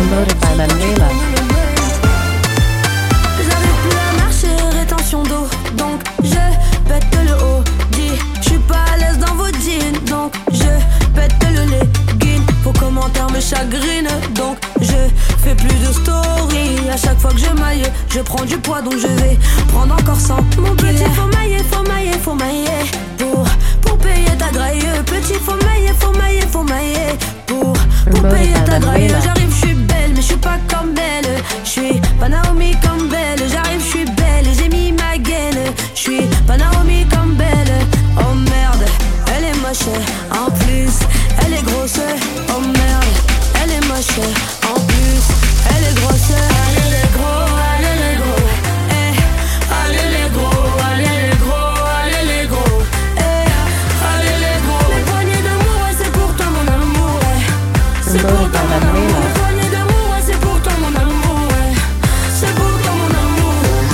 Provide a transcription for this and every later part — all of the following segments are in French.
Promoted by Mandela. J'arrive plus à marcher, rétention d'eau, donc je pète le haut. Dis, je suis pas à l'aise dans vos jeans, donc je pète le legging. Vos commentaires me chagrinent, donc je fais plus de story. À chaque fois que je maille, je prends du poids, donc je vais prendre encore 100. Mon petit, faut mailler, faut mailler, faut mailler pour payer ta graille. Petit, faut mailler, faut mailler, faut mailler pour payer ta graille. J'arrive, je suis belle, mais je suis pas comme elle. Je suis pas Naomi Campbell. J'arrive, je suis belle et j'ai mis ma gaine. Je suis pas Naomi Campbell. Oh merde, elle est moche. En plus, elle est grosse. Oh merde, elle est moche. En plus, elle est grosse. Allez les gros, allez les gros. Allez les gros, allez les gros, allez les gros. Allez les gros. Les poignées d'amour, ouais, c'est pour toi mon amour, ouais. C'est pour toi mon amour. Les poignées d'amour, ouais, c'est pour toi mon amour, ouais. C'est pour toi mon amour.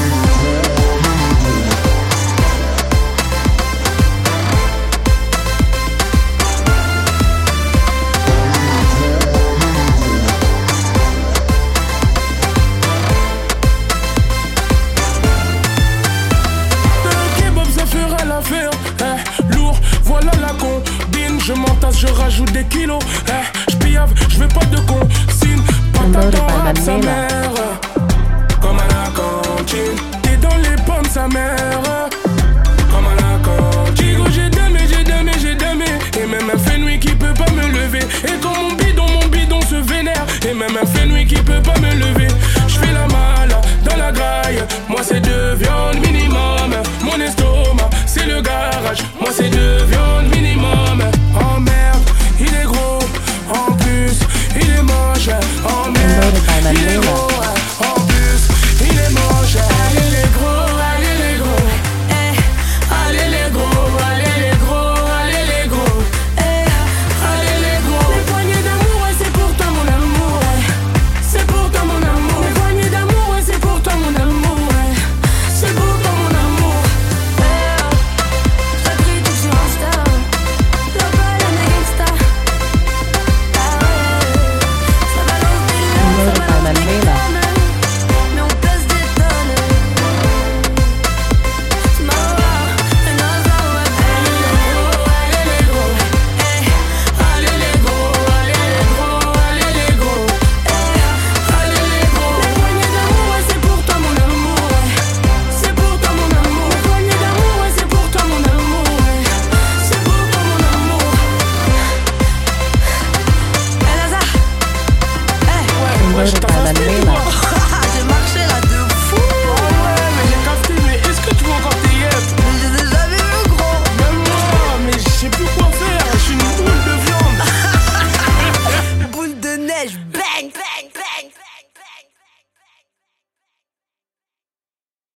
Lourd, voilà la combine. Je m'entasse, je rajoute des kilos. Je piave, je veux pas de consigne. Patate en rap, sa mère. Comme à la cantine. T'es dans les pommes, sa mère. Comme à la cantine. J'ai damé, j'ai damé, j'ai damé. Et même un fait nuit qui peut pas me lever. Et quand mon bidon se vénère. Et même un fait nuit qui peut pas me lever. Je fais la malle dans la graille. Moi c'est deux viandes minimum. Mon estomac c'est le garage. Moi c'est deux viandes minimum. Oh merde, il est gros. En plus, il est moche. Oh merde, il est